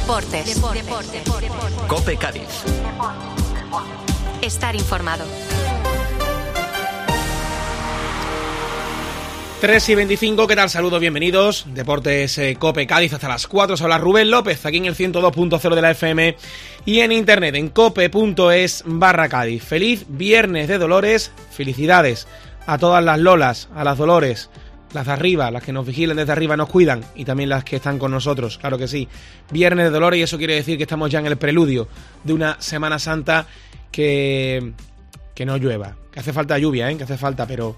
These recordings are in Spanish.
Deportes. COPE Cádiz. Estar informado. 3:25, ¿qué tal? Saludos, bienvenidos. Deportes COPE Cádiz hasta las 4. Se habla Rubén López, aquí en el 102.0 de la FM y en internet en cope.es/Cádiz. Feliz Viernes de Dolores, felicidades a todas las Lolas, a las Dolores, las de arriba, las que nos vigilan desde arriba, nos cuidan, y también las que están con nosotros, claro que sí. Viernes de Dolores, y eso quiere decir que estamos ya en el preludio de una Semana Santa que no llueva, que hace falta lluvia, que hace falta, pero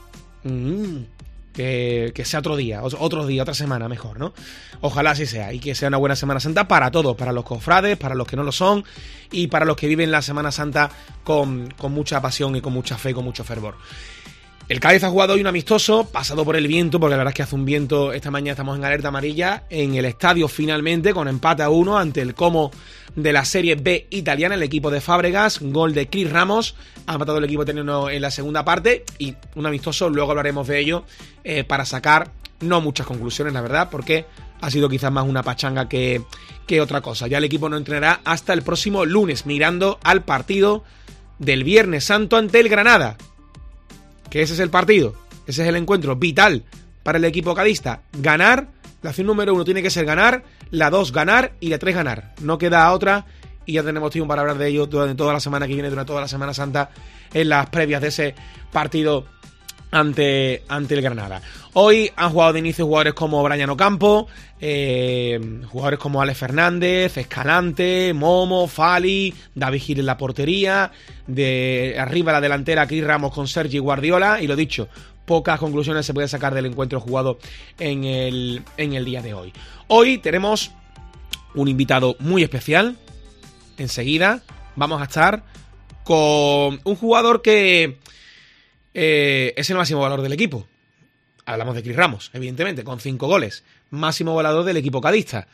que sea otro día, otra semana mejor, ¿no? Ojalá así sea, y que sea una buena Semana Santa para todos, para los cofrades, para los que no lo son, y para los que viven la Semana Santa con mucha pasión y con mucha fe y con mucho fervor. El Cádiz ha jugado hoy un amistoso, pasado por el viento, porque la verdad es que hace un viento. Esta mañana estamos en alerta amarilla, en el estadio finalmente, con empate a 1 ante el Como de la Serie B italiana, el equipo de Fábregas, gol de Cris Ramos, ha empatado el equipo italiano en la segunda parte, y un amistoso, luego hablaremos de ello, para sacar no muchas conclusiones, la verdad, porque ha sido quizás más una pachanga que otra cosa. Ya el equipo no entrenará hasta el próximo lunes, mirando al partido del Viernes Santo ante el Granada. Que ese es el partido, ese es el encuentro vital para el equipo cadista. Ganar, la acción número 1 tiene que ser ganar, la 2 ganar y la 3 ganar. No queda otra, y ya tenemos tiempo para hablar de ello durante toda la semana que viene, durante toda la Semana Santa, en las previas de ese partido ante el Granada. Hoy han jugado de inicio jugadores como Brian Ocampo, jugadores como Alex Fernández, Escalante, Momo, Fali, David Gil en la portería, de arriba la delantera Cris Ramos con Sergi Guardiola, y lo dicho, pocas conclusiones se pueden sacar del encuentro jugado en el día de hoy. Hoy tenemos un invitado muy especial. Enseguida vamos a estar con un jugador que es el máximo valor del equipo. Hablamos de Cris Ramos, evidentemente, con 5 goles. Máximo goleador del equipo cadista.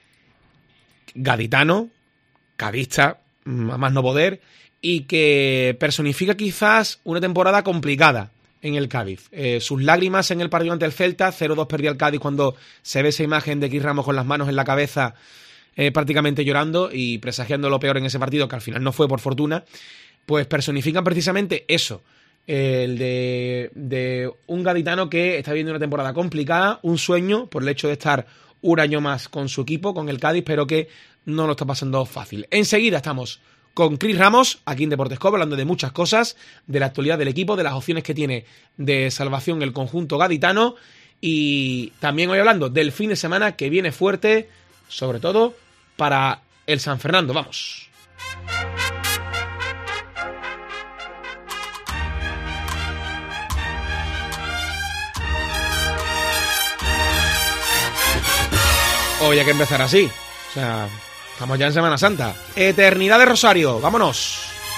Gaditano, cadista, a más no poder, y que personifica quizás una temporada complicada en el Cádiz. Sus lágrimas en el partido ante el Celta, 0-2 perdía el Cádiz, cuando se ve esa imagen de Cris Ramos con las manos en la cabeza, prácticamente llorando y presagiando lo peor en ese partido, que al final no fue por fortuna, pues personifican precisamente eso. El de un gaditano que está viviendo una temporada complicada, un sueño por el hecho de estar un año más con su equipo, con el Cádiz, pero que no lo está pasando fácil. Enseguida estamos con Cris Ramos, aquí en Deportes COPE, hablando de muchas cosas, de la actualidad del equipo, de las opciones que tiene de salvación el conjunto gaditano, y también hoy hablando del fin de semana que viene fuerte, sobre todo para el San Fernando. Vamos. Hoy hay que empezar así, o sea, estamos ya en Semana Santa. Eternidad de Rosario, vámonos.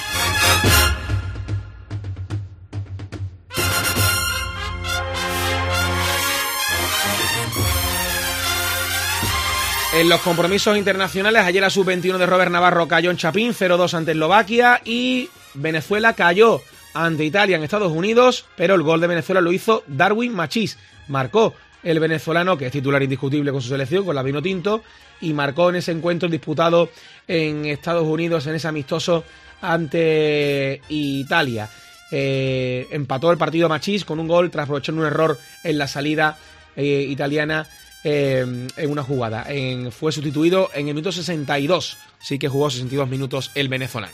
En los compromisos internacionales, ayer la sub-21 de Robert Navarro cayó en Chapín, 0-2 ante Eslovaquia, y Venezuela cayó ante Italia en Estados Unidos, pero el gol de Venezuela lo hizo Darwin Machís. Marcó el venezolano, que es titular indiscutible con su selección, con la vino tinto, y marcó en ese encuentro disputado en Estados Unidos, en ese amistoso ante Italia. Empató el partido Machís con un gol tras aprovechar un error en la salida italiana en una jugada. Fue sustituido en el minuto 62, sí que jugó 62 minutos el venezolano.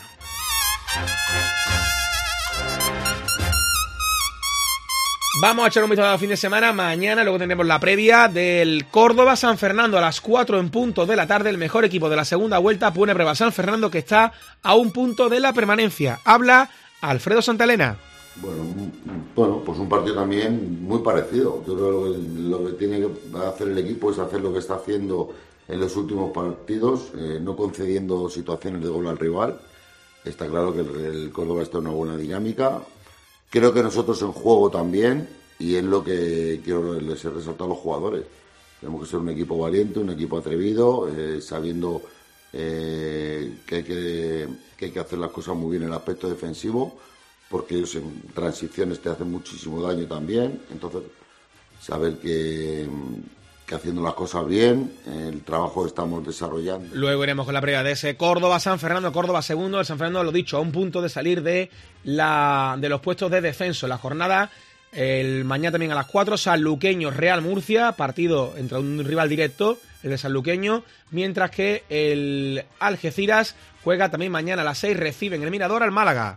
Vamos a echar un vistazo al fin de semana. Mañana luego tendremos la previa del Córdoba San Fernando a las 4 en punto de la tarde. El mejor equipo de la segunda vuelta pone a prueba San Fernando, que está a un punto de la permanencia. Habla Alfredo Santalena. Bueno, pues un partido también muy parecido. Yo creo que lo que tiene que hacer el equipo es hacer lo que está haciendo en los últimos partidos, no concediendo situaciones de gol al rival. Está claro que el Córdoba está en una buena dinámica. Creo que nosotros en juego también, y es lo que quiero les he resaltado a los jugadores. Tenemos que ser un equipo valiente, un equipo atrevido, sabiendo que hay que hacer las cosas muy bien en el aspecto defensivo, porque ellos en transiciones te hacen muchísimo daño también. Entonces, saber que que haciendo las cosas bien, el trabajo que estamos desarrollando. Luego iremos con la previa de ese Córdoba-San Fernando, Córdoba segundo, el San Fernando, lo dicho, a un punto de salir de los puestos de descenso. La jornada, mañana también a las 4, Sanluqueño-Real Murcia, partido entre un rival directo, el de Sanluqueño, mientras que el Algeciras juega también mañana a las 6, recibe en el Mirador al Málaga.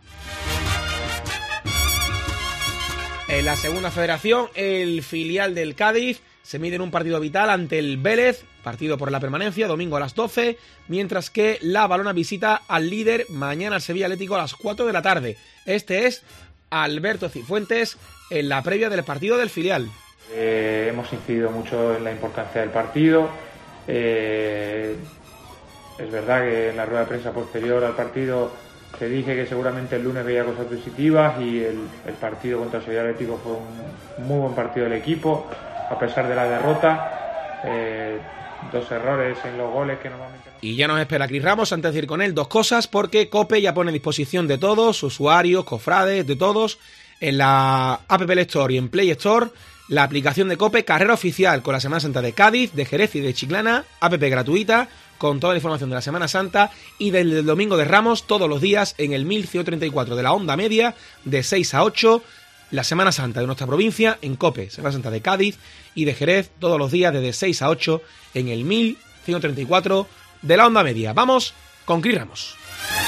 En la segunda federación, el filial del Cádiz se mide en un partido vital ante el Vélez, partido por la permanencia, domingo a las 12, mientras que la Valona visita al líder mañana al Sevilla Atlético a las 4 de la tarde. Este es Alberto Cifuentes en la previa del partido del filial. Hemos incidido mucho en la importancia del partido. Es verdad que en la rueda de prensa posterior al partido te dije que seguramente el lunes veía cosas positivas y el partido contra el Sevilla Atlético fue un muy buen partido del equipo. A pesar de la derrota, 2 errores en los goles que normalmente... Y ya nos espera Cris Ramos, antes de ir con él, 2 cosas, porque COPE ya pone a disposición de todos, usuarios, cofrades, de todos, en la App Store y en Play Store, la aplicación de COPE Carrera Oficial con la Semana Santa de Cádiz, de Jerez y de Chiclana, app gratuita, con toda la información de la Semana Santa y del Domingo de Ramos todos los días en el 1134 de la onda media, de 6 a 8, la Semana Santa de nuestra provincia en COPE, Semana Santa de Cádiz y de Jerez todos los días desde 6 a 8 en el 1134 de la onda media. Vamos con Cris Ramos.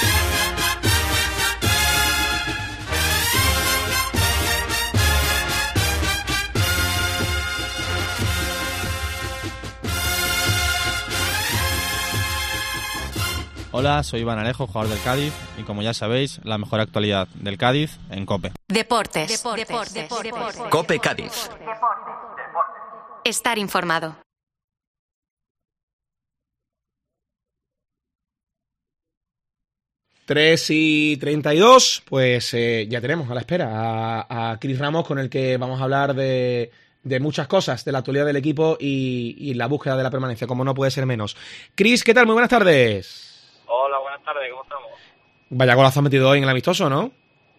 Hola, soy Iván Alejo, jugador del Cádiz, y como ya sabéis, la mejor actualidad del Cádiz en COPE. Deportes. COPE Cádiz. Estar informado. Tres y 32, pues ya tenemos a la espera a Cris Ramos, con el que vamos a hablar de muchas cosas, de la actualidad del equipo y la búsqueda de la permanencia, como no puede ser menos. Cris, ¿qué tal? Muy buenas tardes. Hola, buenas tardes, ¿cómo estamos? Vaya golazo has metido hoy en el amistoso, ¿no?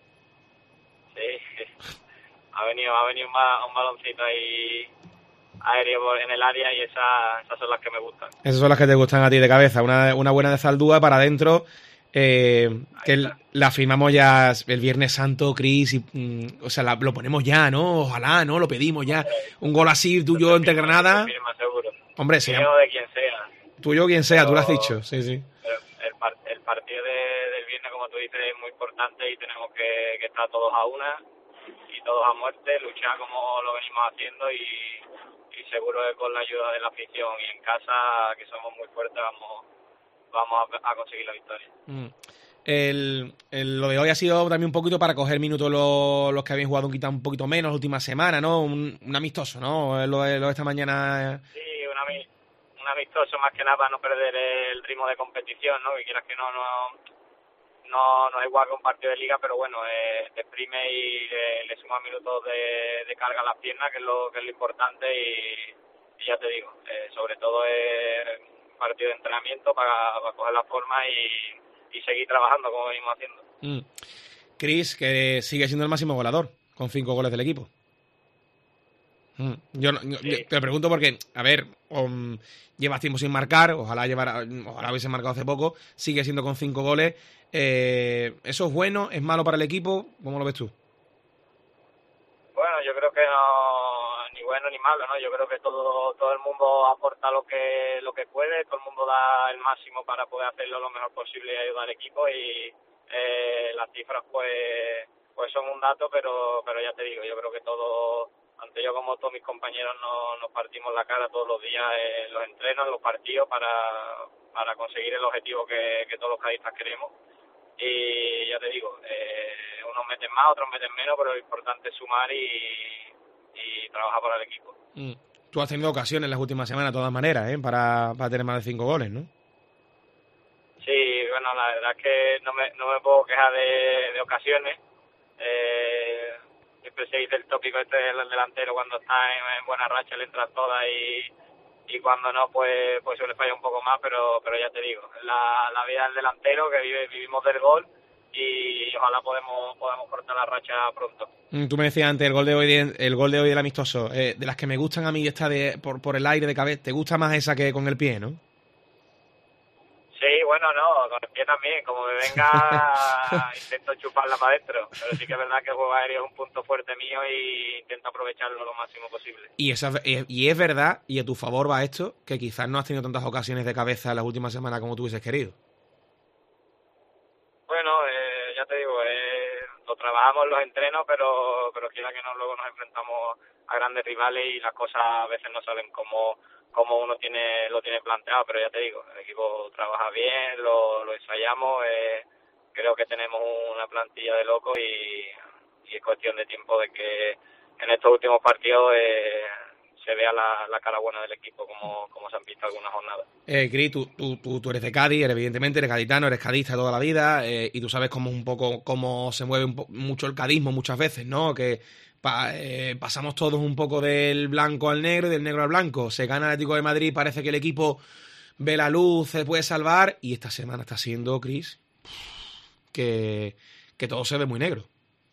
Sí, ha venido un baloncito ahí aéreo en el área y esas son las que me gustan. Esas son las que te gustan a ti de cabeza, una buena de Zaldúa para adentro, que la firmamos ya el Viernes Santo, Cris, y o sea, lo ponemos ya, ¿no? Ojalá, ¿no? Lo pedimos ya. Un gol así tuyo entre Granada. Firma, seguro. Hombre, sí. De quien sea. Tuyo quien sea, tú lo has dicho, sí. El partido del viernes, como tú dices, es muy importante y tenemos que estar todos a una y todos a muerte, luchar como lo venimos haciendo y seguro que con la ayuda de la afición y en casa, que somos muy fuertes, vamos a conseguir la victoria. Lo de hoy ha sido también un poquito para coger minutos los que habían jugado un poquito menos la última semana, ¿no? Un amistoso, ¿no? Lo de esta mañana. Sí, un amistoso más que nada para no perder el ritmo de competición, ¿no? Que quieras que no es igual que un partido de liga, pero bueno, te exprime y le suma minutos de carga a las piernas, que es lo importante y ya te digo, sobre todo es un partido de entrenamiento para coger la forma y seguir trabajando como venimos haciendo. Cris, que sigue siendo el máximo goleador, con 5 goles del equipo. Yo te pregunto porque, a ver, llevas tiempo sin marcar, ojalá hubiese marcado hace poco, sigue siendo con 5 goles. ¿Eso es bueno? ¿Es malo para el equipo? ¿Cómo lo ves tú? Bueno, yo creo que no, ni bueno ni malo, ¿no? Yo creo que todo el mundo aporta lo que puede, todo el mundo da el máximo para poder hacerlo lo mejor posible y ayudar al equipo y las cifras pues son un dato, pero ya te digo, yo creo que tanto yo como todos mis compañeros nos partimos la cara todos los días en los entrenos, en los partidos para conseguir el objetivo que todos los cadistas queremos. Y ya te digo, unos meten más, otros meten menos, pero lo importante es sumar y trabajar para el equipo. Tú has tenido ocasiones en las últimas semanas, de todas maneras, para tener más de 5 goles, ¿no? Sí, bueno, la verdad es que no me puedo quejar de ocasiones. Siempre se dice el tópico este del delantero, cuando está en buena racha le entran todas y cuando no pues suele fallar un poco más, pero ya te digo, la vida del delantero, que vivimos del gol y ojalá podemos cortar la racha pronto. Tú me decías antes el gol de hoy del amistoso, de las que me gustan a mí esta por el aire de cabeza, ¿te gusta más esa que con el pie, no? Sí, bueno, no, con el pie también, como me venga intento chuparla para adentro, pero sí que es verdad que el juego aéreo es un punto fuerte mío y intento aprovecharlo lo máximo posible. Y es verdad, y a tu favor va esto, que quizás no has tenido tantas ocasiones de cabeza en las últimas semanas como tú hubieses querido. Bueno, ya te digo, lo trabajamos en los entrenos, pero quiera que no, luego nos enfrentamos a grandes rivales y las cosas a veces no salen como uno lo tiene planteado, pero ya te digo, el equipo trabaja bien, lo ensayamos, creo que tenemos una plantilla de locos y es cuestión de tiempo de que en estos últimos partidos se vea la cara buena del equipo como se han visto algunas jornadas. Cris, tú eres de Cádiz, evidentemente eres gaditano, eres cadista toda la vida, y tú sabes cómo se mueve mucho el cadismo muchas veces, ¿no? Que pasamos todos un poco del blanco al negro y del negro al blanco. Se gana el Atlético de Madrid, parece que el equipo ve la luz, se puede salvar, y esta semana está siendo, Cris, que todo se ve muy negro.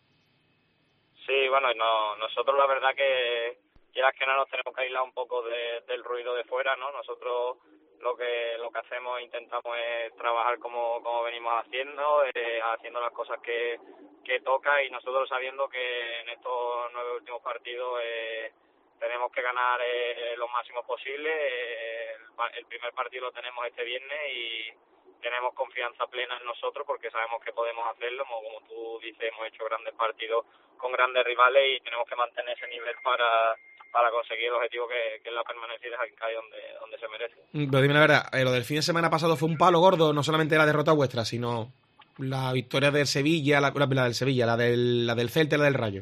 Sí, bueno, nosotros la verdad que quieras que no nos tenemos que aislar un poco del ruido de fuera, ¿no? Nosotros lo que hacemos, intentamos es trabajar como venimos haciendo las cosas que toca, y nosotros sabiendo que en estos 9 últimos partidos tenemos que ganar lo máximo posible. El primer partido lo tenemos este viernes y tenemos confianza plena en nosotros porque sabemos que podemos hacerlo. Como tú dices, hemos hecho grandes partidos con grandes rivales y tenemos que mantener ese nivel para conseguir el objetivo que es la permanencia de Cádiz donde se merece. Pero dime la verdad, lo del fin de semana pasado fue un palo gordo, no solamente la derrota vuestra, sino la victoria del Sevilla, la del Sevilla, la del Celta y la del Rayo.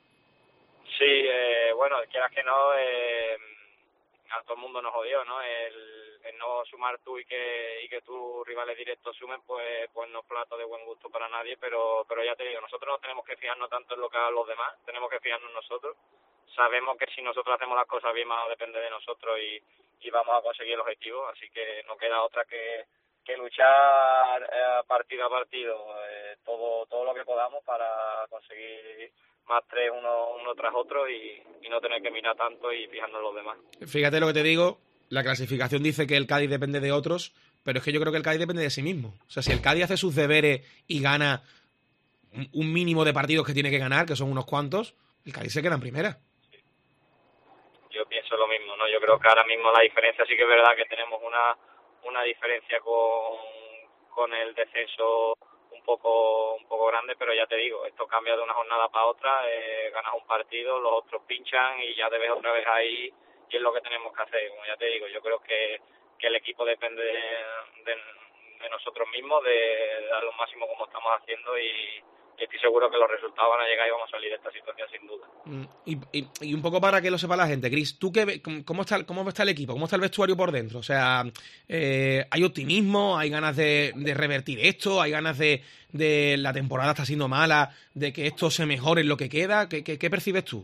Sí, bueno, quieras que no, a todo el mundo nos jodió, ¿no? El no sumar tú y que tus rivales directos sumen, pues no es plato de buen gusto para nadie, pero ya te digo, nosotros no tenemos que fijarnos tanto en lo que hagan los demás, tenemos que fijarnos en nosotros. Sabemos que si nosotros hacemos las cosas bien, más depende de nosotros y vamos a conseguir el objetivo, así que no queda otra que luchar partido a partido, todo lo que podamos para conseguir más 3 uno tras otro y no tener que mirar tanto y fijarnos en los demás. Fíjate lo que te digo, la clasificación dice que el Cádiz depende de otros, pero es que yo creo que el Cádiz depende de sí mismo. O sea, si el Cádiz hace sus deberes y gana un mínimo de partidos que tiene que ganar, que son unos cuantos, el Cádiz se queda en primera. Yo pienso lo mismo, ¿no? Yo creo que ahora mismo la diferencia sí que es verdad que tenemos una diferencia con el descenso un poco grande, pero ya te digo, esto cambia de una jornada para otra, ganas un partido, los otros pinchan y ya te ves otra vez ahí, y es lo que tenemos que hacer. Como ya te digo, yo creo que el equipo depende de nosotros mismos, de dar lo máximo como estamos haciendo y estoy seguro que los resultados van a llegar y vamos a salir de esta situación sin duda. Y un poco para que lo sepa la gente, Cris, ¿tú cómo está el equipo? ¿Cómo está el vestuario por dentro? O sea, ¿hay optimismo? ¿Hay ganas de revertir esto? ¿Hay ganas de la temporada está siendo mala, de que esto se mejore en lo que queda? ¿Qué percibes tú?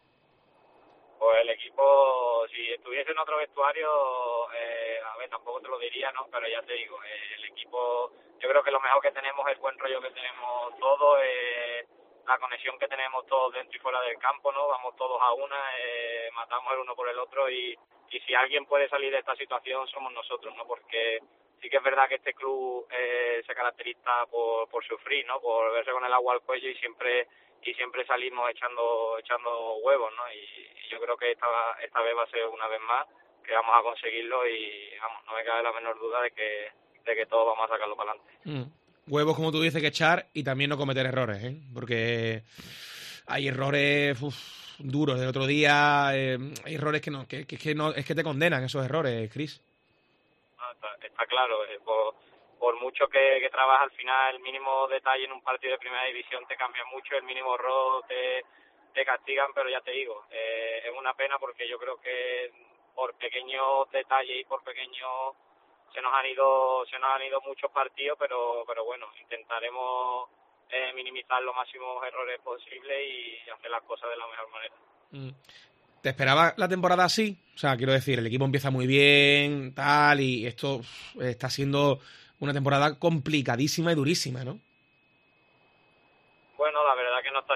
Pues el equipo, si estuviese en otro vestuario, a ver, tampoco te lo diría, ¿no? Pero ya te digo, el equipo, yo creo que lo mejor que tenemos es el buen rollo que tenemos todos, la conexión que tenemos todos dentro y fuera del campo, ¿no? Vamos todos a una, matamos el uno por el otro y si alguien puede salir de esta situación somos nosotros, ¿no? Porque sí que es verdad que este club se caracteriza por sufrir, ¿no? Por verse con el agua al cuello y siempre salimos echando huevos, ¿no? Y yo creo que esta vez va a ser una vez más que vamos a conseguirlo y vamos, no me cabe la menor duda de que todos vamos a sacarlo para adelante. Huevos, como tú dices, que echar y también no cometer errores, ¿eh? Porque hay errores duros. Del otro día hay errores que te condenan esos errores, Cris. No, está claro. Por mucho que trabajas, al final el mínimo detalle en un partido de primera división te cambia mucho, el mínimo error te castigan, pero ya te digo, es una pena porque yo creo que por pequeños detalles y por pequeños se nos han ido muchos partidos, pero bueno, intentaremos minimizar los máximos errores posibles y hacer las cosas de la mejor manera. ¿Te esperabas la temporada así? O sea, quiero decir, el equipo empieza muy bien, tal, y esto está siendo una temporada complicadísima y durísima, ¿no?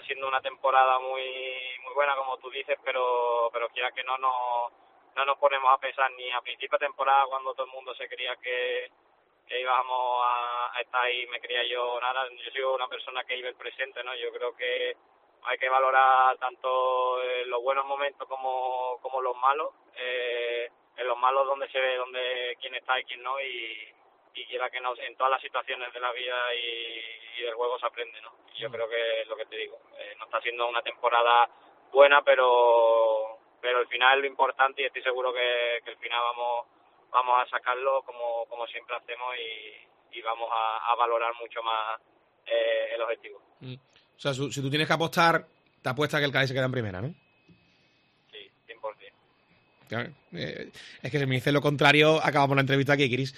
siendo una temporada muy muy buena, como tú dices, pero quiera que no nos ponemos a pensar ni a principio de temporada, cuando todo el mundo se creía que íbamos a estar ahí, me creía yo nada. Yo soy una persona que vive el presente, ¿no? Yo creo que hay que valorar tanto los buenos momentos como los malos. En los malos donde se ve quién está y quién no, y quiera que no, en todas las situaciones de la vida y del juego se aprende, ¿no? Y yo creo que es lo que te digo, no está siendo una temporada buena, pero al final es lo importante, y estoy seguro que el final vamos a sacarlo como siempre hacemos, y vamos a valorar mucho más el objetivo. O sea, si tú tienes que apostar, te apuesta que el Cádiz se queda en primera, ¿no? Sí, 100%. Claro, es que si me dices lo contrario, acabamos la entrevista aquí, Chris.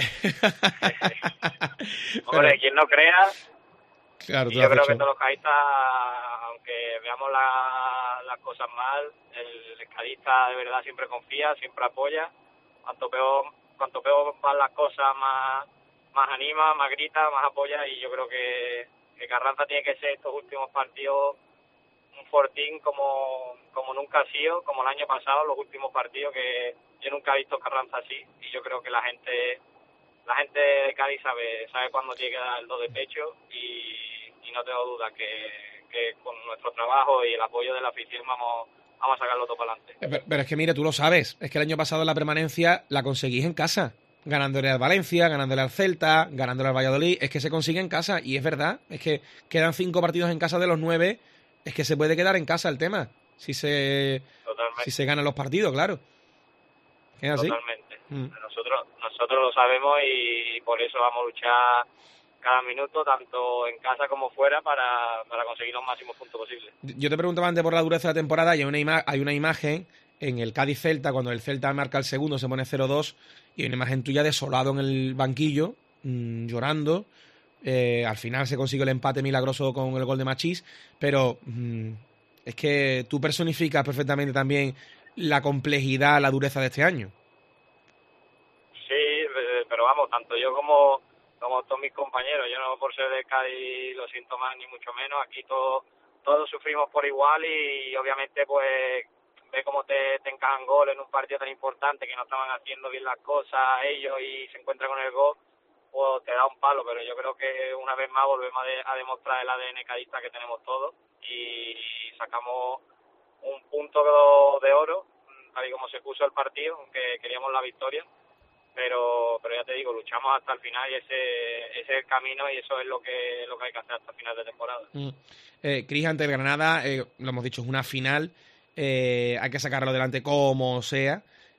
Hombre, quien no crea, claro, y yo creo que todos los cadistas, aunque veamos las cosas mal, el cadista de verdad siempre confía, siempre apoya. Cuanto peor van las cosas, más anima, más grita, más apoya, y yo creo que Carranza tiene que ser estos últimos partidos un fortín como nunca ha sido, como el año pasado, los últimos partidos, que yo nunca he visto Carranza así, y yo creo que la gente de Cádiz sabe cuándo tiene que dar el do de pecho, y no tengo duda que con nuestro trabajo y el apoyo de la afición vamos a sacarlo todo para adelante. Pero es que mira, tú lo sabes, es que el año pasado la permanencia la conseguís en casa, ganándole al Valencia, ganándole al Celta, ganándole al Valladolid, es que se consigue en casa, y es verdad, es que quedan 5 partidos en casa de los 9, es que se puede quedar en casa el tema, si se ganan los partidos, claro. ¿Es así? Totalmente. Nosotros lo sabemos, y por eso vamos a luchar cada minuto, tanto en casa como fuera, para conseguir los máximos puntos posibles. Yo te preguntaba antes por la dureza de la temporada, y hay una imagen en el Cádiz-Celta, cuando el Celta marca el segundo, se pone 0-2, y hay una imagen tuya desolado en el banquillo, llorando. Al final se consiguió el empate milagroso con el gol de Machís, pero es que tú personificas perfectamente también la complejidad, la dureza de este año. Sí, pero vamos, tanto yo como todos mis compañeros, yo no por ser de Cádiz lo siento más ni mucho menos, aquí todos sufrimos por igual, y obviamente pues ve cómo te encajan goles en un partido tan importante, que no estaban haciendo bien las cosas ellos, y se encuentran con el gol, pues te da un palo. Pero yo creo que una vez más volvemos a demostrar el ADN cadista que tenemos todos, y sacamos un punto de oro, tal y como se puso el partido, aunque queríamos la victoria. Pero ya te digo, luchamos hasta el final, y ese es el camino, y eso es lo que hay que hacer hasta el final de temporada. Cris, ante el Granada, lo hemos dicho, es una final, hay que sacarlo adelante como sea,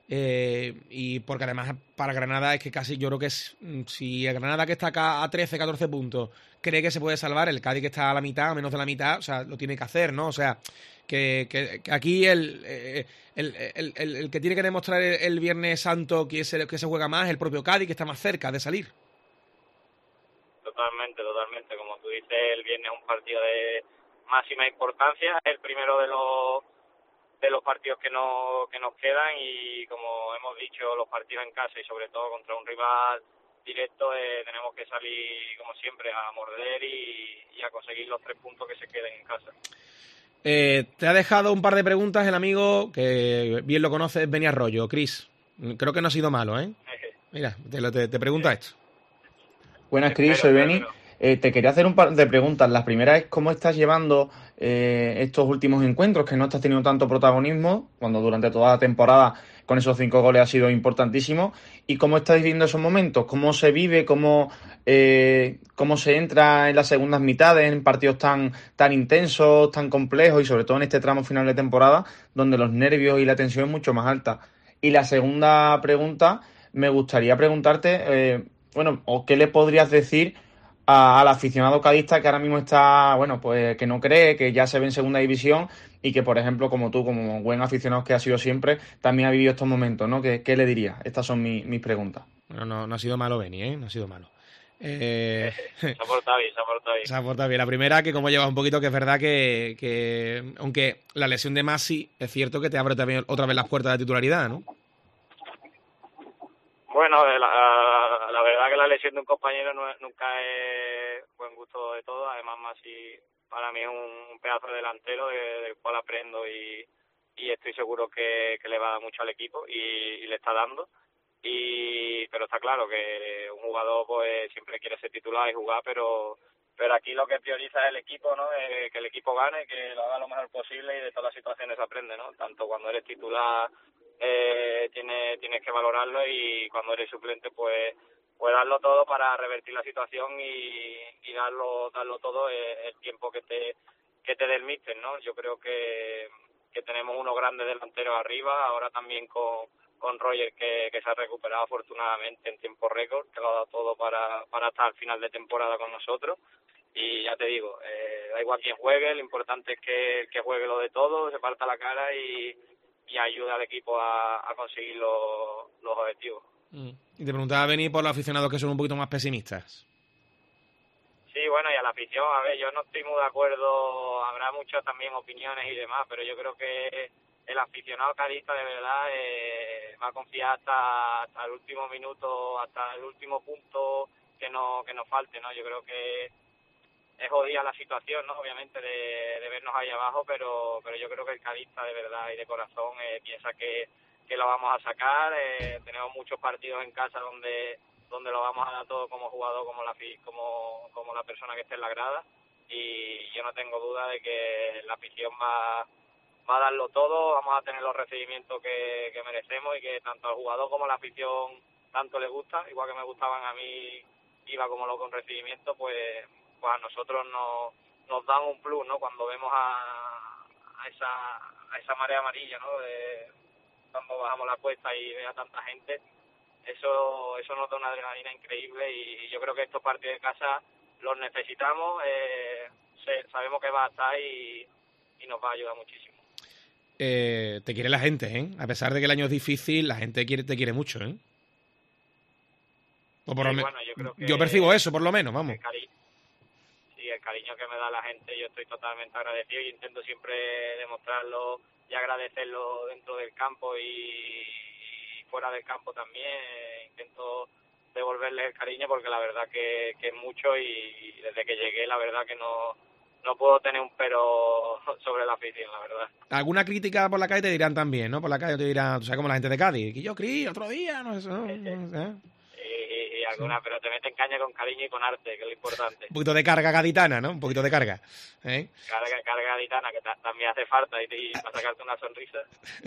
y porque además para Granada es que casi, yo creo que si el Granada, que está acá a 13, 14 puntos, cree que se puede salvar, el Cádiz, que está a la mitad, a menos de la mitad, o sea, lo tiene que hacer, ¿no? O sea, que aquí el que tiene que demostrar el Viernes Santo que se juega más, el propio Cádiz, que está más cerca de salir. Totalmente. Como tú dices, el viernes es un partido de máxima importancia, el primero de los partidos que nos quedan, y como hemos dicho, los partidos en casa, y sobre todo contra un rival directo, tenemos que salir como siempre a morder y a conseguir los 3 puntos que se queden en casa. Te ha dejado un par de preguntas el amigo, que bien lo conoces, Beni Arroyo. Cris, creo que no ha sido malo, ¿eh? Mira, te pregunta esto. Buenas, Cris, soy Beni. Te quería hacer un par de preguntas. La primera es cómo estás llevando estos últimos encuentros, que no estás teniendo tanto protagonismo, cuando durante toda la temporada con esos 5 goles ha sido importantísimo, y cómo estás viviendo esos momentos, cómo se vive, cómo se entra en las segundas mitades, en partidos tan intensos, tan complejos, y sobre todo en este tramo final de temporada, donde los nervios y la tensión es mucho más alta. Y la segunda pregunta, me gustaría preguntarte, o qué le podrías decir al aficionado cadista que ahora mismo está, pues que no cree, que ya se ve en segunda división, y que, por ejemplo, como tú, como buen aficionado que ha sido siempre, también ha vivido estos momentos, ¿no? ¿Qué le dirías? Estas son mis preguntas. Bueno, no ha sido malo, Beni, ¿eh? No ha sido malo. Se ha portado bien. Se ha portado bien. La primera, que como llevas un poquito, que es verdad que aunque la lesión de Masi, es cierto que te abre también otra vez las puertas de titularidad, ¿no? Bueno, la verdad que la lesión de un compañero nunca es buen gusto de todo. Además, Masi para mí es un pedazo de delantero del cual aprendo y estoy seguro que le va a dar mucho al equipo y le está dando. Pero está claro que un jugador pues siempre quiere ser titular y jugar, pero aquí lo que prioriza es el equipo, ¿no? Que el equipo gane, que lo haga lo mejor posible y de todas las situaciones aprende, ¿no? Tanto cuando eres titular tienes que valorarlo y cuando eres suplente pues darlo todo para revertir la situación y darlo todo el tiempo que te dé el míster, ¿no? Yo creo que tenemos unos grandes delanteros arriba, ahora también con Roger que se ha recuperado afortunadamente en tiempo récord, que lo ha dado todo para estar al final de temporada con nosotros. Y ya te digo, da igual quién juegue, lo importante es que juegue lo de todo, se parta la cara y ayude al equipo a conseguir los objetivos. Y te preguntaba, Beni, por los aficionados que son un poquito más pesimistas. Sí, bueno, y a la afición, a ver, yo no estoy muy de acuerdo, habrá muchas también opiniones y demás, pero yo creo que el aficionado cadista de verdad va a confiar hasta el último minuto, hasta el último punto que nos falte, ¿no? Yo creo que es jodida la situación, ¿no? Obviamente de vernos ahí abajo, pero yo creo que el cadista de verdad y de corazón piensa que lo vamos a sacar. Tenemos muchos partidos en casa donde lo vamos a dar todo como jugador, como la persona que esté en la grada, y yo no tengo duda de que la afición va a darlo todo, vamos a tener los recibimientos que merecemos y que tanto al jugador como a la afición tanto le gusta, igual que me gustaban a mí, iba como loco con recibimiento, pues a nosotros nos dan un plus, ¿no? Cuando vemos a esa marea amarilla, ¿no? Cuando bajamos la cuesta y ve a tanta gente, eso nos da una adrenalina increíble y yo creo que estos partidos de casa los necesitamos, sabemos que va a estar y nos va a ayudar muchísimo. Te quiere la gente, ¿eh? A pesar de que el año es difícil, la gente te quiere mucho, ¿eh? O por bueno, yo creo que yo percibo eso, por lo menos, vamos. El cariño que me da la gente, yo estoy totalmente agradecido y intento siempre demostrarlo y agradecerlo dentro del campo y fuera del campo también. Intento devolverles el cariño porque la verdad que es mucho y desde que llegué la verdad que no puedo tener un pero sobre la afición, la verdad. Alguna crítica por la calle te dirán también, ¿no? Por la calle te dirán, tú sabes, como la gente de Cádiz, que yo creí otro día, no sé, no sé. Y alguna, pero te meten caña con cariño y con arte, que es lo importante. Un poquito de carga gaditana, ¿no? Un poquito de carga. Carga gaditana, que también hace falta y para sacarte una sonrisa.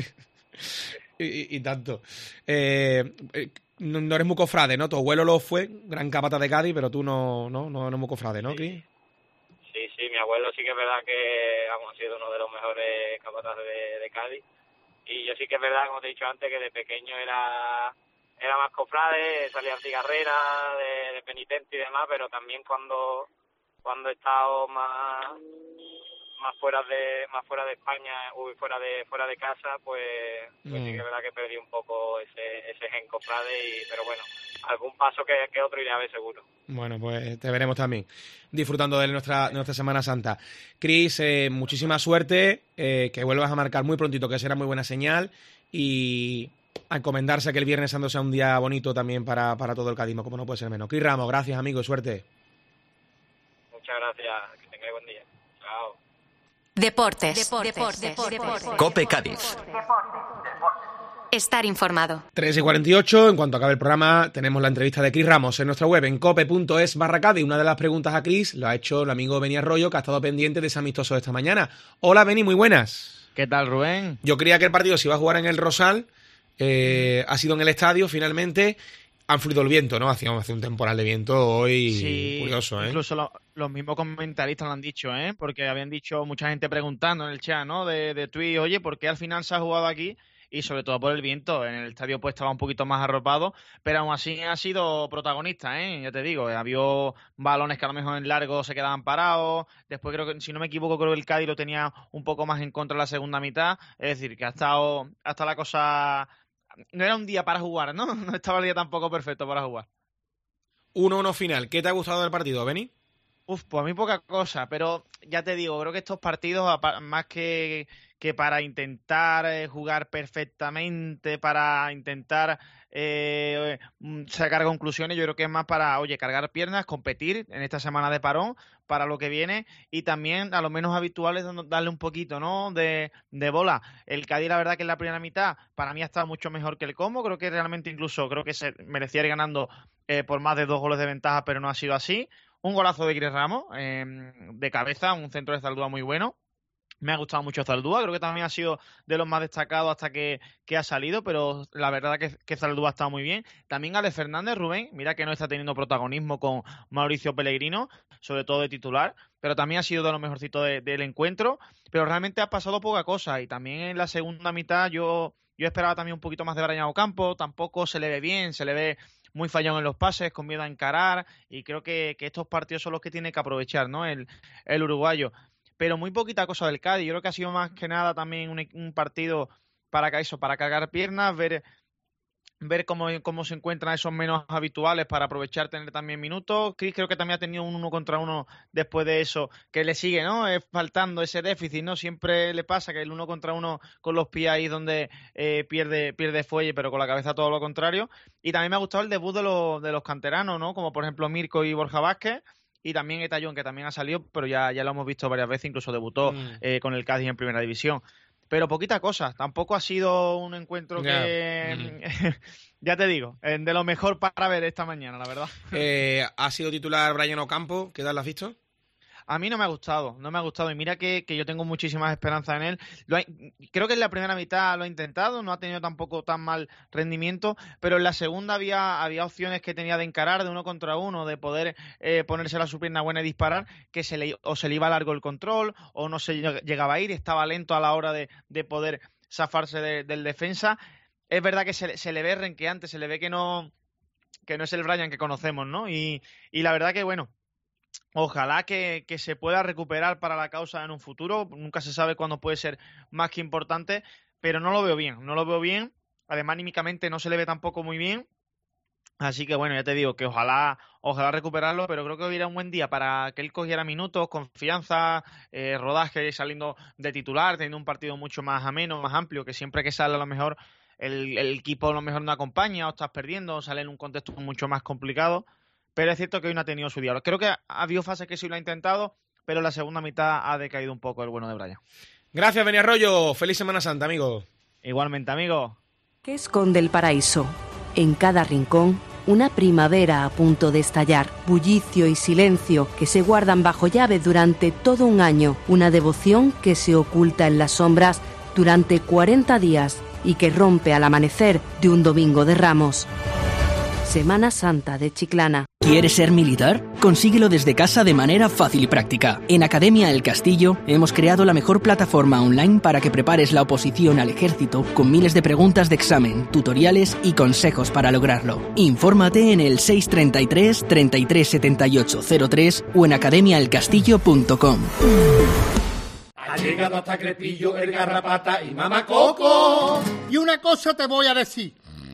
y tanto. No eres muy cofrade, ¿no? Tu abuelo lo fue, gran capataz de Cádiz, pero tú no eres muy cofrade, ¿no, Cris? Sí, mi abuelo sí que es verdad que ha sido uno de los mejores capataces de Cádiz. Y yo sí que es verdad, como te he dicho antes, que de pequeño era más cofrade, salía en cigarrera, de penitente y demás, pero también cuando he estado más fuera de España, fuera de casa, pues sí que es verdad que perdí un poco ese gen cofrade, pero bueno, algún paso que otro iré a ver seguro. Bueno, pues te veremos también disfrutando de nuestra Semana Santa. Cris, muchísima suerte, que vuelvas a marcar muy prontito, que será muy buena señal, y a encomendarse a que el Viernes Santo sea un día bonito también para todo el cadismo, como no puede ser menos. Cris Ramos, gracias, amigo, suerte. Muchas gracias, que tengáis buen día. Chao. Deportes. COPE Cádiz. Estar informado. 3:48, en cuanto acabe el programa, tenemos la entrevista de Cris Ramos en nuestra web, en cope.es/Cádiz. Una de las preguntas a Cris lo ha hecho el amigo Beni Arroyo, que ha estado pendiente de ese amistoso de esta mañana. Hola, Beni, muy buenas. ¿Qué tal, Rubén? Yo creía que el partido se iba a jugar en el Rosal, ha sido en el estadio, finalmente. Han fluido el viento, ¿no? Hacía un temporal de viento hoy, sí, curioso, ¿eh? Incluso los mismos comentaristas lo han dicho, ¿eh? Porque habían dicho mucha gente preguntando en el chat, ¿no? De Twitch, oye, ¿por qué al final se ha jugado aquí? Y sobre todo por el viento. En el estadio pues estaba un poquito más arropado, pero aún así ha sido protagonista, ¿eh? Ya te digo, había balones que a lo mejor en largo se quedaban parados. Después creo que, si no me equivoco, creo que el Cádiz lo tenía un poco más en contra en la segunda mitad. Es decir, que ha estado hasta la cosa... No era un día para jugar, ¿no? No estaba el día tampoco perfecto para jugar. 1-1 final. ¿Qué te ha gustado del partido, Beni? Pues a mí poca cosa, pero ya te digo, creo que estos partidos, más que para intentar jugar perfectamente, para intentar sacar conclusiones. Yo creo que es más para, cargar piernas, competir en esta semana de parón para lo que viene, y también a los menos habituales darle un poquito, ¿no?, de bola. El Cádiz, la verdad que en la primera mitad para mí ha estado mucho mejor que el Como. Creo que realmente incluso creo que se merecía ir ganando por más de 2 goles de ventaja, pero no ha sido así. Un golazo de Cris Ramos de cabeza, un centro de Zaldúa muy bueno. Me ha gustado mucho Zaldúa, creo que también ha sido de los más destacados hasta que ha salido, pero la verdad que Zaldúa ha estado muy bien. También Alex Fernández, Rubén, mira que no está teniendo protagonismo con Mauricio Pellegrino, sobre todo de titular, pero también ha sido de los mejorcitos del encuentro, pero realmente ha pasado poca cosa, y también en la segunda mitad yo esperaba también un poquito más de Brian Ocampo. Tampoco se le ve bien, se le ve muy fallón en los pases, con miedo a encarar, y creo que estos partidos son los que tiene que aprovechar, ¿no?, el uruguayo. Pero muy poquita cosa del Cádiz. Yo creo que ha sido más que nada también un partido para cargar piernas, ver cómo se encuentran esos menos habituales para aprovechar, tener también minutos. Cris creo que también ha tenido un 1 contra 1 después de eso, que le sigue, ¿no?, faltando ese déficit, ¿no? Siempre le pasa que el 1 contra 1 con los pies ahí donde pierde fuelle, pero con la cabeza todo lo contrario. Y también me ha gustado el debut de los canteranos, ¿no?, como por ejemplo Mirko y Borja Vázquez. Y también Etayón, que también ha salido, pero ya lo hemos visto varias veces, incluso debutó con el Cádiz en Primera División. Pero poquita cosa, tampoco ha sido un encuentro que, ya te digo, de lo mejor para ver esta mañana, la verdad. Ha sido titular Brian Ocampo, ¿qué tal lo has visto? A mí no me ha gustado, y mira que yo tengo muchísimas esperanzas en él. Creo que en la primera mitad lo ha intentado, no ha tenido tampoco tan mal rendimiento, pero en la segunda había opciones que tenía de encarar de 1 contra 1, de poder ponerse la su pierna buena y disparar, que se le iba largo el control, o no se llegaba a ir, estaba lento a la hora de poder zafarse del defensa. Es verdad que se le ve renqueante, se le ve que no es el Brian que conocemos, ¿no? Y la verdad que, bueno, ojalá que se pueda recuperar para la causa en un futuro. Nunca se sabe cuándo puede ser más que importante, pero no lo veo bien. Además, anímicamente no se le ve tampoco muy bien. Así que bueno, ya te digo que ojalá recuperarlo, pero creo que hoy era un buen día para que él cogiera minutos, confianza, rodaje, saliendo de titular, teniendo un partido mucho más ameno, más amplio, que siempre que sale a lo mejor el equipo a lo mejor no acompaña, o estás perdiendo, o sale en un contexto mucho más complicado. Pero es cierto que hoy no ha tenido su día. Creo que ha habido fases que sí lo ha intentado, pero en la segunda mitad ha decaído un poco el bueno de Brian. Gracias, Beni Arroyo. Feliz Semana Santa, amigo. Igualmente, amigo. ¿Qué esconde el paraíso? En cada rincón, una primavera a punto de estallar. Bullicio y silencio que se guardan bajo llave durante todo un año. Una devoción que se oculta en las sombras durante 40 días y que rompe al amanecer de un domingo de Ramos. Semana Santa de Chiclana. ¿Quieres ser militar? Consíguelo desde casa de manera fácil y práctica. En Academia El Castillo hemos creado la mejor plataforma online para que prepares la oposición al ejército, con miles de preguntas de examen, tutoriales y consejos para lograrlo. Infórmate en el 633 33 78 03 o en academiaelcastillo.com. Ha llegado hasta Crepillo el Garrapata y Mamacoco. Y una cosa te voy a decir.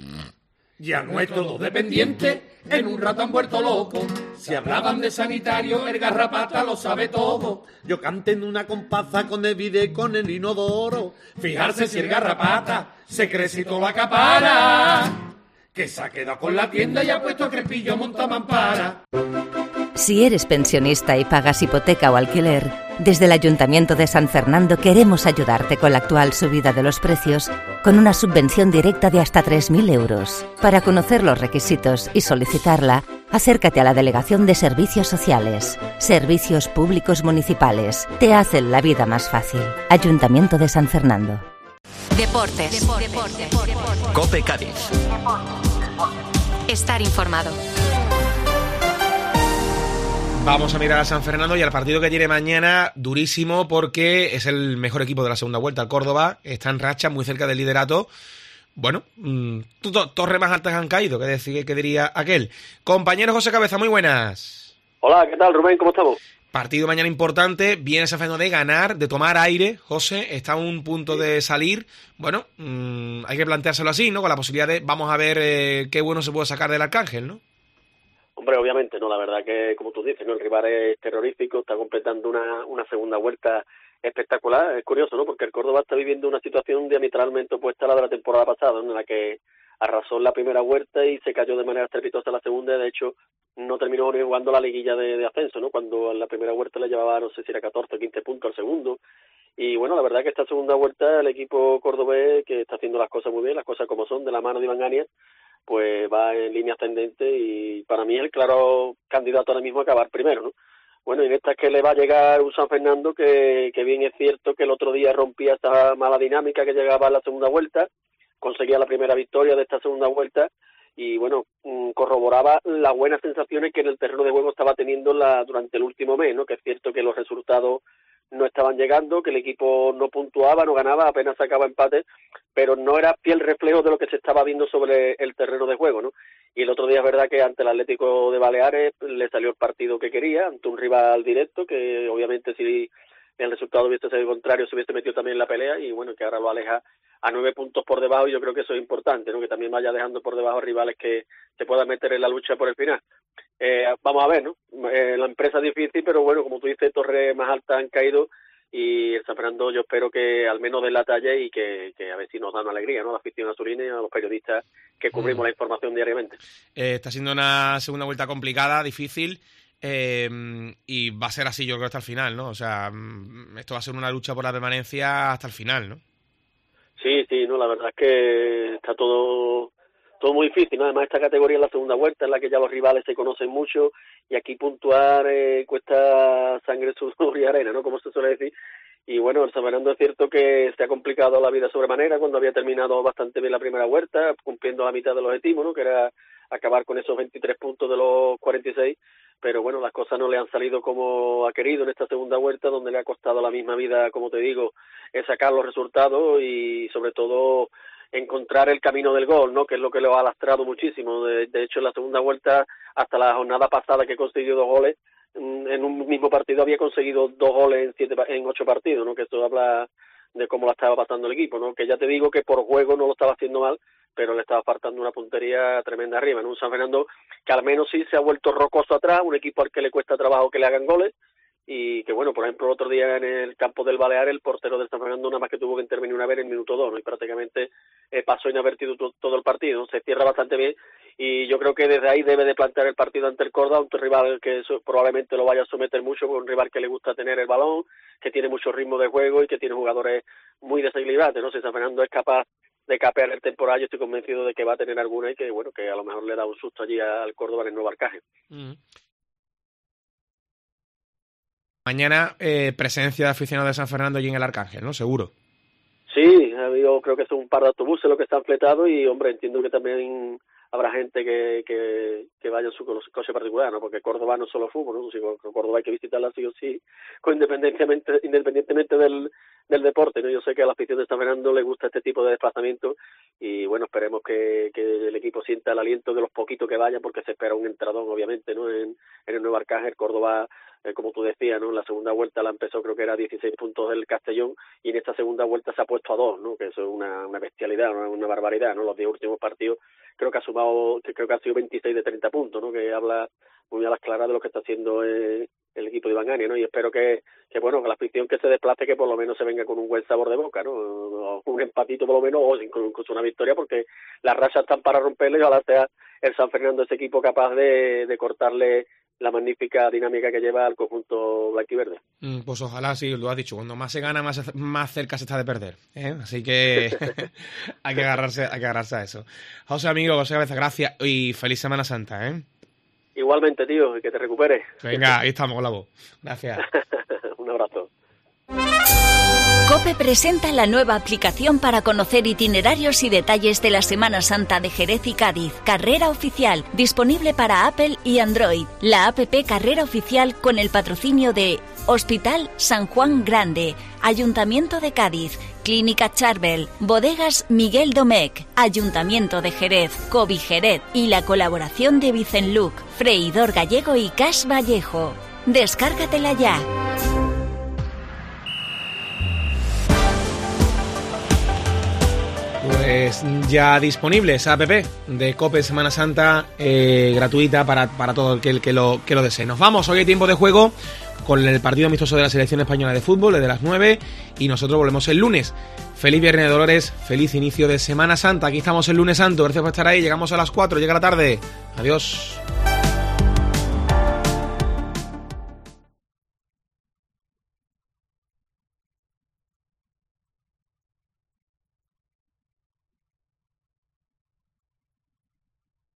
Ya nuestros dos dependientes en un rato han vuelto locos. Si hablaban de sanitario, el Garrapata lo sabe todo. Yo canté en una comparsa con el bidé con el inodoro. Fijarse si el Garrapata se crece y todo la acapara. Que se ha quedado con la tienda y ha puesto a Crepillo a montar mampara. Si eres pensionista y pagas hipoteca o alquiler, desde el Ayuntamiento de San Fernando queremos ayudarte con la actual subida de los precios con una subvención directa de hasta 3.000 euros. Para conocer los requisitos y solicitarla, acércate a la Delegación de Servicios Sociales. Servicios Públicos Municipales. Te hacen la vida más fácil. Ayuntamiento de San Fernando. Deportes. COPE Cádiz. Estar informado. Vamos a mirar a San Fernando y al partido que tiene mañana, durísimo porque es el mejor equipo de la segunda vuelta. El Córdoba está en racha, muy cerca del liderato. Bueno, torres más altas han caído, que diría aquel. Compañero José Cabeza, muy buenas. Hola, ¿qué tal, Rubén? ¿Cómo estamos? Partido mañana importante, viene San Fernando de ganar, de tomar aire. José, está a un punto de salir. Bueno, hay que planteárselo así, ¿no? Con la posibilidad de, vamos a ver qué bueno se puede sacar del Arcángel, ¿no? Hombre, obviamente, no, la verdad que, como tú dices, ¿no? El rival es terrorífico, está completando una segunda vuelta espectacular. Es curioso, ¿no? Porque el Córdoba está viviendo una situación diametralmente opuesta a la de la temporada pasada, ¿no? En la que arrasó en la primera vuelta y se cayó de manera estrepitosa la segunda. De hecho, no terminó ni jugando la liguilla de ascenso, ¿no? Cuando en la primera vuelta le llevaba, no sé si era 14 o 15 puntos al segundo. Y bueno, la verdad que esta segunda vuelta el equipo cordobés, que está haciendo las cosas muy bien, las cosas como son, de la mano de Iván Ania, pues va en línea ascendente y para mí es el claro candidato ahora mismo a acabar primero, ¿no? Bueno, y en esta es que le va a llegar un San Fernando que bien es cierto que el otro día rompía esta mala dinámica que llegaba a la segunda vuelta, conseguía la primera victoria de esta segunda vuelta y bueno, corroboraba las buenas sensaciones que en el terreno de juego estaba teniendo durante el último mes, ¿no? Que es cierto que los resultados no estaban llegando, que el equipo no puntuaba, no ganaba, apenas sacaba empate, pero no era fiel reflejo de lo que se estaba viendo sobre el terreno de juego, ¿no? Y el otro día es verdad que ante el Atlético de Baleares le salió el partido que quería, ante un rival directo, que obviamente si el resultado hubiese sido el contrario se hubiese metido también en la pelea, y bueno, que ahora lo aleja a 9 puntos por debajo, y yo creo que eso es importante, ¿no? Que también vaya dejando por debajo rivales que se puedan meter en la lucha por el final. Vamos a ver, ¿no? La empresa es difícil, pero bueno, como tú dices, torres más altas han caído, y el San Fernando yo espero que al menos den la talla y que a ver si nos da una alegría, ¿no? A la afición azulina y a los periodistas que cubrimos la información diariamente. Está siendo una segunda vuelta complicada, difícil, y va a ser así yo creo hasta el final, ¿no? O sea, esto va a ser una lucha por la permanencia hasta el final, ¿no? Sí, no, la verdad es que está todo muy difícil, ¿no? Además esta categoría es la segunda vuelta en la que ya los rivales se conocen mucho y aquí puntuar cuesta sangre, sudor y arena, ¿no? Como se suele decir. Y bueno, el San Fernando es cierto que se ha complicado la vida sobremanera cuando había terminado bastante bien la primera vuelta, cumpliendo la mitad del objetivo, ¿no? Que era acabar con esos 23 puntos de los 46, pero bueno, las cosas no le han salido como ha querido en esta segunda vuelta, donde le ha costado la misma vida, como te digo, sacar los resultados y sobre todo encontrar el camino del gol, ¿no? Que es lo que lo ha lastrado muchísimo. De hecho, en la segunda vuelta, hasta la jornada pasada que consiguió 2 goles, en un mismo partido había conseguido 2 goles en 8 partidos, ¿no? Que esto habla de cómo la estaba pasando el equipo, ¿no? Que ya te digo que por juego no lo estaba haciendo mal, pero le estaba faltando una puntería tremenda arriba, ¿no? Un San Fernando que al menos sí se ha vuelto rocoso atrás, un equipo al que le cuesta trabajo que le hagan goles, y que bueno, por ejemplo, el otro día en el campo del Baleares, el portero del San Fernando nada más que tuvo que intervenir una vez en el minuto 2, ¿no? Y prácticamente pasó inadvertido todo el partido, ¿no? Se cierra bastante bien, y yo creo que desde ahí debe de plantear el partido ante el Córdoba, un rival que probablemente lo vaya a someter mucho, un rival que le gusta tener el balón, que tiene mucho ritmo de juego y que tiene jugadores muy desequilibrantes, ¿no? Si San Fernando es capaz de capear el temporal, yo estoy convencido de que va a tener alguna y que bueno, que a lo mejor le da un susto allí al Córdoba en el Nuevo Arcángel. Mañana presencia de aficionados de San Fernando y en el Arcángel, ¿no? Seguro. Sí, ha habido, creo que son un par de autobuses los que están fletados y, hombre, entiendo que también habrá gente que vaya en su coche particular, ¿no? Porque Córdoba no es solo fútbol, ¿no? Si Córdoba hay que visitarla sí o sí, independientemente del deporte, ¿no? Yo sé que a la afición de San Fernando le gusta este tipo de desplazamiento y, bueno, esperemos que el equipo sienta el aliento de los poquitos que vayan, porque se espera un entradón, obviamente, ¿no? En el Nuevo Arcángel, Córdoba, como tú decías, ¿no? En la segunda vuelta la empezó, creo que era 16 puntos del Castellón, y en esta segunda vuelta se ha puesto a 2, ¿no? Que eso es una bestialidad, una barbaridad, ¿no? Los 10 últimos partidos creo que ha sido 26 de 30 puntos, ¿no? Que habla muy a las claras de lo que está haciendo el equipo de Iván Ania, ¿no? Y espero que bueno, que la afición que se desplace, que por lo menos se venga con un buen sabor de boca, ¿no? Un empatito por lo menos, o incluso una victoria, porque las rachas están para romperle, y ojalá sea el San Fernando ese equipo capaz de cortarle la magnífica dinámica que lleva al conjunto blanquiverde. Pues ojalá, sí, lo has dicho, cuando más se gana, más cerca se está de perder, ¿eh? Así que hay que agarrarse a eso. José, amigo, José Cabeza, gracias y feliz Semana Santa, ¿eh? Igualmente, tío, y que te recuperes. Venga, ahí estamos con la voz. Gracias. Un abrazo. COPE presenta la nueva aplicación para conocer itinerarios y detalles de la Semana Santa de Jerez y Cádiz. Carrera Oficial, disponible para Apple y Android. La app Carrera Oficial con el patrocinio de Hospital San Juan Grande, Ayuntamiento de Cádiz, Clínica Charbel, Bodegas Miguel Domecq, Ayuntamiento de Jerez, Covi Jerez y la colaboración de Vicenluc, Freidor Gallego y Cas Vallejo. Descárgatela ya. Pues ya disponible esa app de COPE Semana Santa, gratuita para todo el que lo desee. Nos vamos, hoy hay tiempo de juego con el partido amistoso de la selección española de fútbol desde las 9 y nosotros volvemos el lunes. Feliz Viernes de Dolores, feliz inicio de Semana Santa. Aquí estamos el lunes santo, gracias por estar ahí, llegamos a las 4, llega la tarde. Adiós.